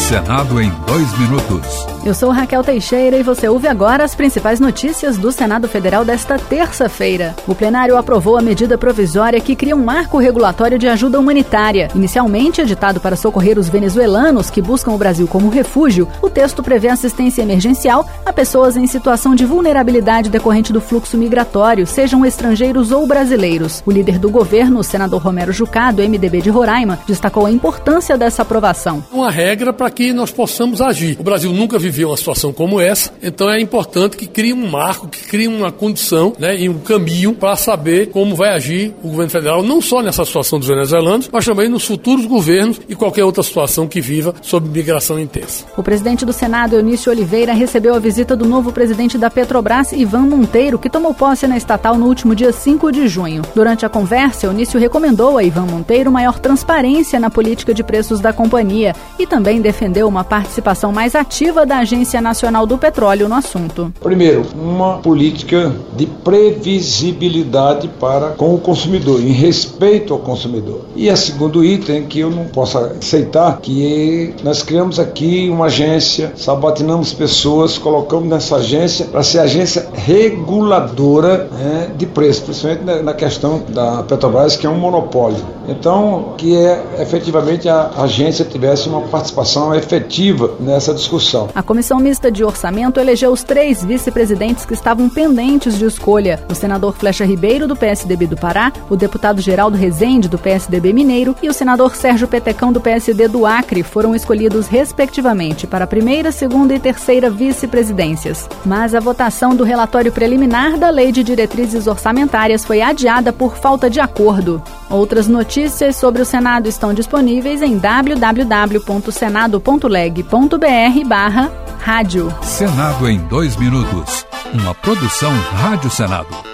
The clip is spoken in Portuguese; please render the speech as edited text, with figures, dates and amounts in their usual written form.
Senado em 2 minutos. Eu sou Raquel Teixeira e você ouve agora as principais notícias do Senado Federal desta terça-feira. O plenário aprovou a medida provisória que cria um marco regulatório de ajuda humanitária. Inicialmente editado para socorrer os venezuelanos que buscam o Brasil como refúgio, o texto prevê assistência emergencial a pessoas em situação de vulnerabilidade decorrente do fluxo migratório, sejam estrangeiros ou brasileiros. O líder do governo, o senador Romero Jucá, do MDB de Roraima, destacou a importância dessa aprovação. Uma regra para que nós possamos agir. O Brasil nunca viveu uma situação como essa, então é importante que crie um marco, que crie uma condição, e um caminho para saber como vai agir o governo federal, não só nessa situação dos venezuelanos, mas também nos futuros governos e qualquer outra situação que viva sob migração intensa. O presidente do Senado, Eunício Oliveira, recebeu a visita do novo presidente da Petrobras, Ivan Monteiro, que tomou posse na estatal no último dia 5 de junho. Durante a conversa, Eunício recomendou a Ivan Monteiro maior transparência na política de preços da companhia e também defendeu uma participação mais ativa da Agência Nacional do Petróleo no assunto. Primeiro, uma política de previsibilidade com o consumidor, em respeito ao consumidor. E a segundo item, que eu não posso aceitar, que nós criamos aqui uma agência, sabatinamos pessoas, colocamos nessa agência para ser agência reguladora de preço, principalmente na questão da Petrobras, que é um monopólio. Então, que efetivamente a agência tivesse uma participação efetiva nessa discussão. A Comissão Mista de Orçamento elegeu os 3 vice-presidentes que estavam pendentes de escolha: o senador Flecha Ribeiro, do PSDB do Pará, o deputado Geraldo Rezende, do PSDB Mineiro, e o senador Sérgio Petecão, do PSD do Acre, foram escolhidos respectivamente para a primeira, segunda e terceira vice-presidências. Mas a votação do relatório preliminar da Lei de Diretrizes Orçamentárias foi adiada por falta de acordo. Outras notícias sobre o Senado estão disponíveis em www.senado.leg.br/rádio. Senado em 2 minutos. Uma produção Rádio Senado.